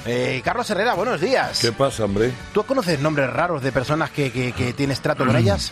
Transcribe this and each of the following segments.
Carlos Herrera, buenos días. ¿Qué pasa, hombre? ¿Tú conoces nombres raros de personas que tienes trato con ellas?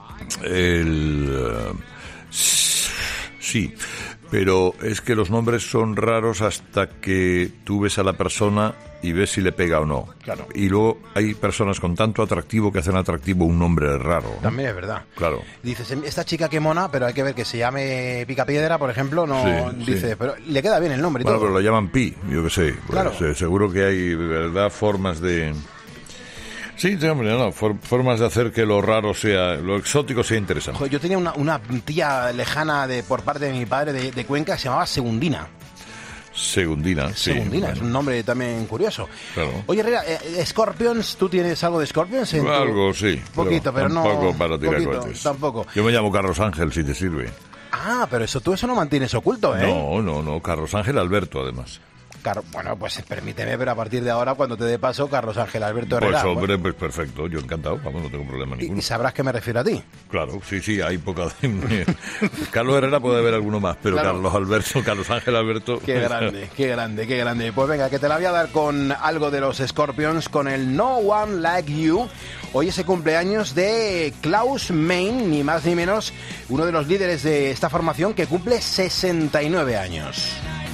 Sí, pero es que los nombres son raros hasta que tú ves a la persona y ves si le pega o no. Claro. Y luego hay personas con tanto atractivo que hacen atractivo un nombre raro, ¿no? También es verdad. Claro. Dices, esta chica qué mona, pero hay que ver que se llame Picapiedra, por ejemplo, no Sí, dice, sí. pero le queda bien el nombre y Bueno, todo. pero lo llaman Pi, yo qué sé. Pues, Claro. Seguro que hay, de verdad, formas de... Sí, hombre, no, formas de hacer que lo raro sea, lo exótico sea interesante. Joder, yo tenía una tía lejana por parte de mi padre de Cuenca que se llamaba Segundina. Segundina, sí. Segundina, Bueno, es un nombre también curioso. Claro. Oye, Herrera, Scorpions, ¿tú tienes algo de Scorpions? Algo, sí. Poquito, pero no... Tampoco para tirar poquito, cohetes. tampoco. Yo me llamo Carlos Ángel, si te sirve. Ah, pero tú eso no mantienes oculto, ¿eh? No, Carlos Ángel Alberto, además. Bueno, pues permíteme, pero a partir de ahora, cuando te dé paso, Carlos Ángel Alberto Herrera. Pues hombre, pues perfecto, yo encantado, vamos, no tengo problema ninguno. Y sabrás que me refiero a ti. Claro, sí, hay poca... Carlos Herrera puede haber alguno más, pero Claro. Carlos Ángel Alberto... Qué grande, qué grande, qué grande. Pues venga, que te la voy a dar con algo de los Scorpions, con el No One Like You. Hoy es el cumpleaños de Klaus Meine, ni más ni menos, uno de los líderes de esta formación que cumple 69 años.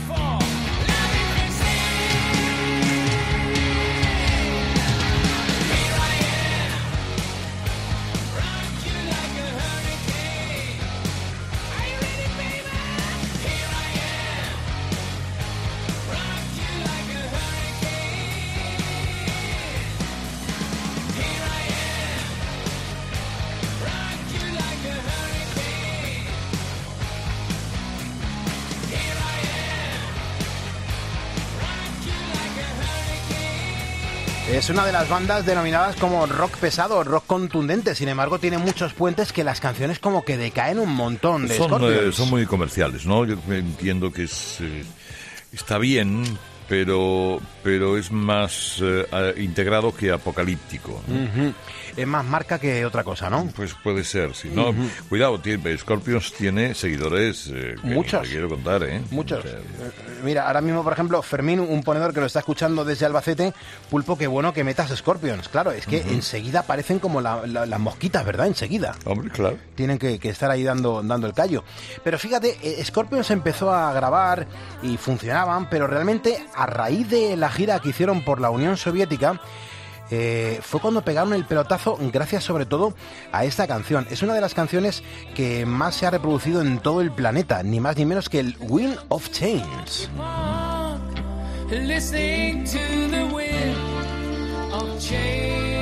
Es una de las bandas denominadas como rock pesado, rock contundente. Sin embargo, tiene muchos puentes que las canciones como que decaen un montón de Scorpions. Son muy comerciales, ¿no? Yo entiendo que está bien, pero es más integrado que apocalíptico, ¿no? Uh-huh. Es más marca que otra cosa, ¿no? Pues puede ser, sí. No, cuidado, Scorpions tiene seguidores muchos. te quiero contar, ¿eh? Muchos. Mira, ahora mismo, por ejemplo, Fermín, un ponedor que lo está escuchando desde Albacete, Pulpo, qué bueno que metas Scorpions. Claro, es que enseguida aparecen como las mosquitas, ¿verdad? Enseguida. Hombre, claro. Tienen que estar ahí dando el callo. Pero fíjate, Scorpions empezó a grabar y funcionaban, pero realmente a raíz de la gira que hicieron por la Unión Soviética, fue cuando pegaron el pelotazo, gracias sobre todo a esta canción. Es una de las canciones que más se ha reproducido en todo el planeta, ni más ni menos que el Wind of Change. Listening to the wind of change.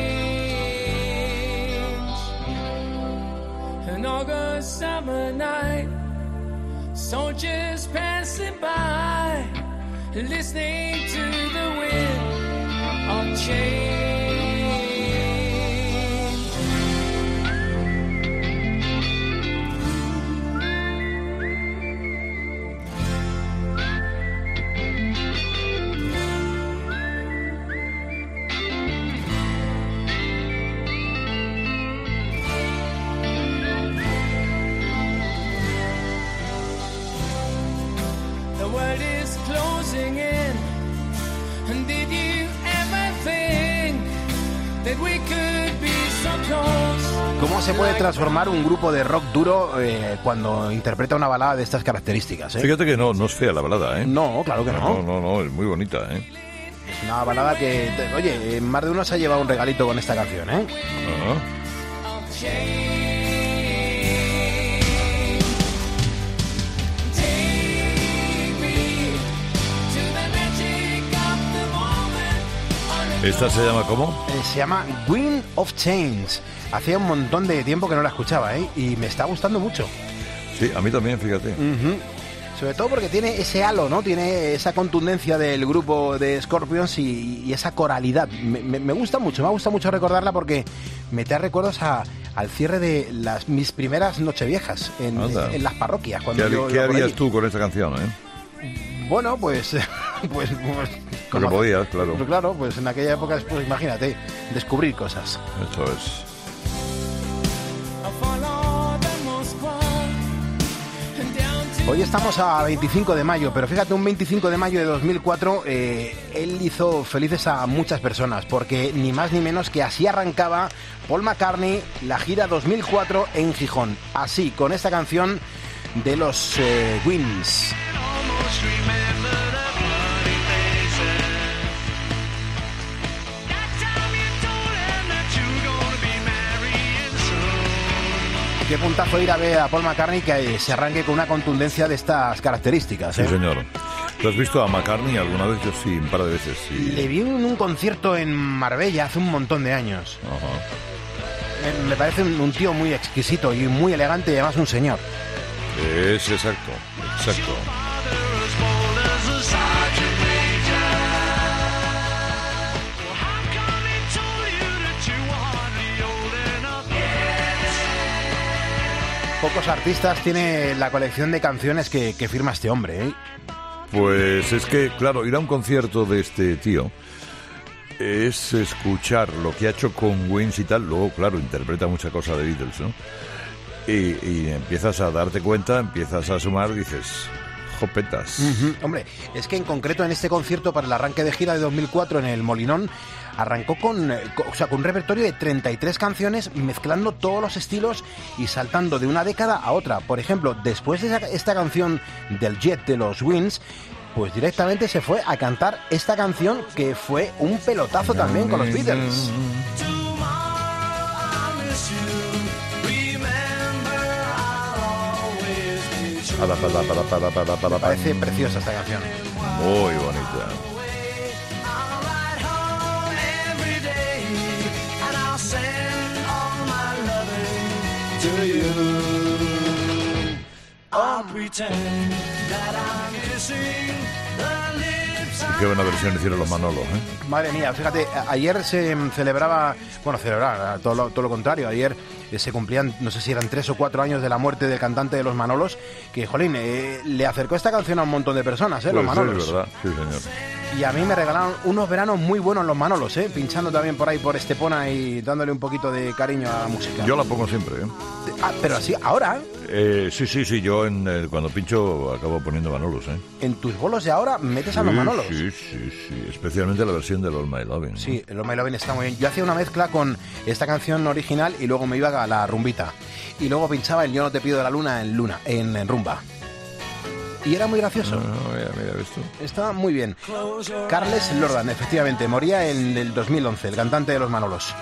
An August summer night, soldiers passing by, listening to the wind of change. The world is closing in, and did you ever think that we could be so close? ¿Cómo se puede transformar un grupo de rock duro cuando interpreta una balada de estas características? Fíjate que no es fea la balada, ¿eh? No, claro que no. No, es muy bonita, ¿eh? Es una balada que, oye, más de uno se ha llevado un regalito con esta canción, ¿eh? Ajá. Of change. ¿Esta se llama cómo? Se llama Wind of Change. Hacía un montón de tiempo que no la escuchaba, ¿eh? Y me está gustando mucho. Sí, a mí también, fíjate. Sobre todo porque tiene ese halo, ¿no? Tiene esa contundencia del grupo de Scorpions y esa coralidad. Me gusta mucho, me gusta mucho recordarla porque me trae recuerdos al cierre de mis primeras nocheviejas en las parroquias. Cuando ¿Qué harías tú con esta canción, Bueno, pues Porque podías, claro. Pues claro, pues en aquella época, pues imagínate, descubrir cosas. Eso es. Hoy estamos a 25 de mayo, pero fíjate, un 25 de mayo de 2004 él hizo felices a muchas personas, porque ni más ni menos que así arrancaba Paul McCartney la gira 2004 en Gijón. Así, con esta canción de los Wings. Qué puntazo ir a ver a Paul McCartney que se arranque con una contundencia de estas características, ¿eh? Sí, señor. ¿Tú has visto a McCartney alguna vez? Yo sí, un par de veces. Sí. Le vi en un concierto en Marbella hace un montón de años. Ajá. Me parece un tío muy exquisito y muy elegante y además un señor. Es exacto, exacto. Pocos artistas tiene la colección de canciones que firma este hombre, ¿eh? Pues es que, claro, ir a un concierto de este tío es escuchar lo que ha hecho con Wings y tal. Luego, claro, interpreta mucha cosa de Beatles, ¿no? Y empiezas a darte cuenta, empiezas a sumar, dices, jopetas. Hombre, es que en concreto en este concierto para el arranque de gira de 2004 en el Molinón, arrancó con un repertorio de 33 canciones, mezclando todos los estilos y saltando de una década a otra. Por ejemplo, después de esta canción del Jet de los Wings, pues directamente se fue a cantar esta canción que fue un pelotazo también con los Beatles. Me parece preciosa esta canción. Muy bonita. Qué buena versión hicieron los Manolos, ¿eh? Madre mía, fíjate, ayer se celebraba, todo lo contrario, ayer se cumplían, no sé si eran 3 o 4 años de la muerte del cantante de los Manolos, que, jolín, le acercó esta canción a un montón de personas, los Manolos. Sí, verdad, sí, señor. Y a mí me regalaron unos veranos muy buenos los Manolos, pinchando también por ahí por Estepona y dándole un poquito de cariño a la música. Yo la pongo siempre, ¿eh? Pero así, ahora. Sí, yo cuando pincho acabo poniendo Manolos, ¿eh? En tus bolos de ahora metes a los Manolos. Sí, especialmente la versión del All My Lovin', ¿no? Sí, el All My Lovin' está muy bien. Yo hacía una mezcla con esta canción original y luego me iba a la rumbita. Y luego pinchaba el Yo no te pido de la luna en rumba. Y era muy gracioso. Mira, ¿ves tú? Estaba muy bien. Carles Lordan, efectivamente, moría en el 2011, el cantante de los Manolos.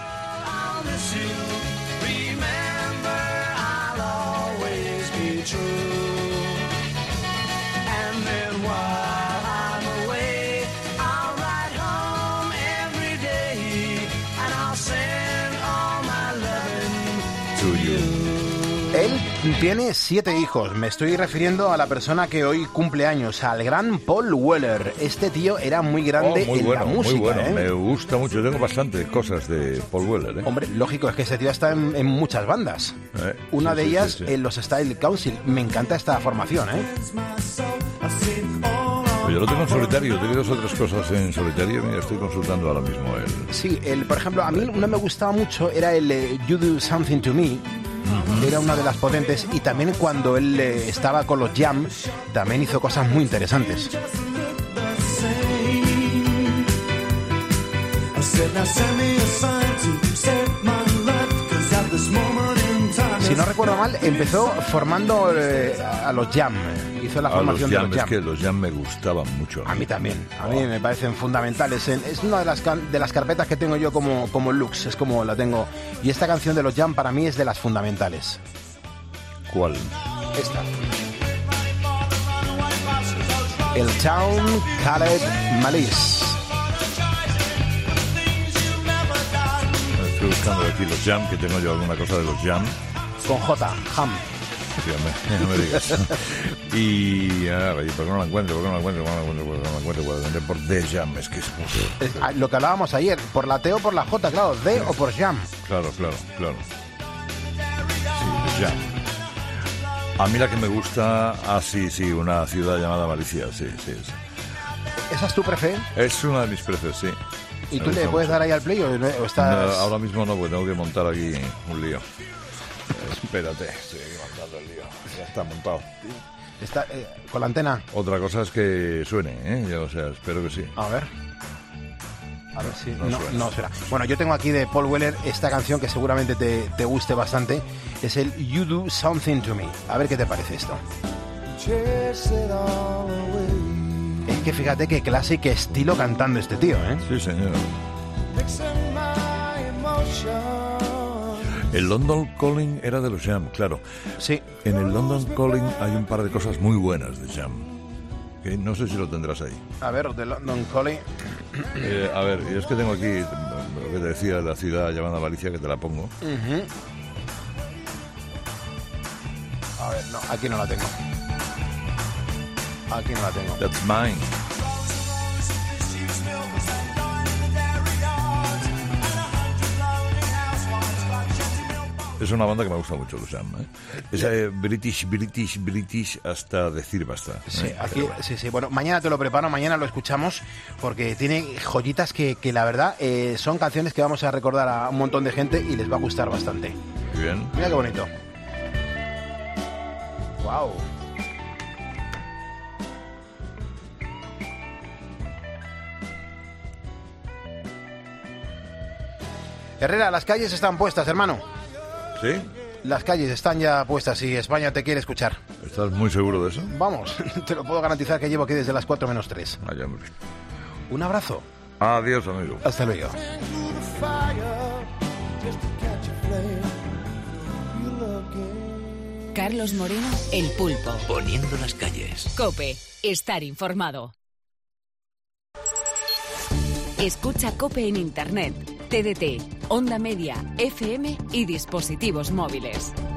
Él tiene 7 hijos. Me estoy refiriendo a la persona que hoy cumple años, al gran Paul Weller. Este tío era muy grande la música. Muy bueno, me gusta mucho. Tengo bastantes cosas de Paul Weller, ¿eh? Hombre, lógico, es que ese tío está en muchas bandas. Una de ellas, en los Style Council. Me encanta esta formación, ¿eh? Yo lo tengo en solitario, tengo 2 otras cosas en solitario. Mira, estoy consultando ahora mismo él. Sí, por ejemplo, a mí no me gustaba mucho, era el You Do Something to Me. Era una de las potentes, y también cuando él estaba con los Jam también hizo cosas muy interesantes. Si no recuerdo mal, empezó formando a los Jam. Hizo la formación de los Jam. Es que los Jam me gustaban mucho. A mí también. A mí me parecen fundamentales. Es una de las carpetas que tengo yo como Lux. Es como la tengo. Y esta canción de los Jam para mí es de las fundamentales. ¿Cuál? Esta. El Town Khaled Malice. Estoy buscando aquí los Jam, que tengo yo alguna cosa de los Jam. Con J, Jam. Sí, no me digas. Y ¿por qué no la encuentro? ¿Por qué no la encuentro? Por The Jam, es que es lo que hablábamos ayer, por la T o por la J, claro, D o por Jam. Claro. Sí, The Jam. A mí la que me gusta, sí, una ciudad llamada Malicia, sí. ¿Esa es tu prefe? Es una de mis prefes, sí. ¿Y tú le puedes dar ahí al play o estás...? No, ahora mismo no, porque tengo que montar aquí un lío. Espérate, estoy aquí montando el lío. Ya está montado. Está con la antena. Otra cosa es que suene, ¿eh? Yo, o sea, espero que sí. A ver si... No suena. Bueno, yo tengo aquí de Paul Weller esta canción que seguramente te guste bastante. Es el You Do Something to Me. A ver qué te parece esto. Es que fíjate qué clase y qué estilo cantando este tío, ¿eh? Sí, señor. El London Calling era de los Jam, claro. Sí. En el London Calling hay un par de cosas muy buenas de Jam. Que no sé si lo tendrás ahí. A ver, de London Calling. A ver, es que tengo aquí lo que te decía, la ciudad llamada Valencia, que te la pongo. Uh-huh. A ver, no, aquí no la tengo. Aquí no la tengo. That's mine. Es una banda que me gusta mucho, los Jam, ¿eh? Es British hasta decir basta. Sí, aquí, sí. Bueno, mañana te lo preparo, mañana lo escuchamos, porque tiene joyitas que la verdad son canciones que vamos a recordar a un montón de gente y les va a gustar bastante. Muy bien. Mira qué bonito. Wow. Herrera, las calles están puestas, hermano. ¿Sí? Las calles están ya puestas y España te quiere escuchar. ¿Estás muy seguro de eso? Vamos, te lo puedo garantizar que llevo aquí desde las 4 menos 3. Vaya, hombre. Un abrazo. Adiós, amigo. Hasta luego. Carlos Moreno, El Pulpo. Poniendo las calles. COPE. Estar informado. Escucha COPE en Internet, TDT, Onda Media, FM y dispositivos móviles.